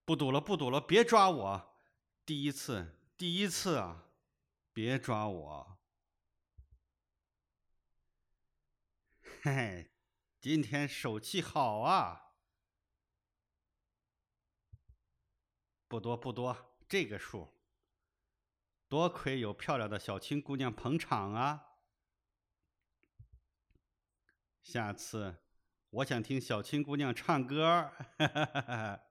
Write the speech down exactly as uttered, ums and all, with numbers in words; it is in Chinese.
不赌了，不赌了，别抓我！第一次，第一次啊！别抓我！嘿嘿，今天手气好啊！不多不多，这个数。多亏有漂亮的小青姑娘捧场啊！下次我想听小青姑娘唱歌。哈哈哈哈。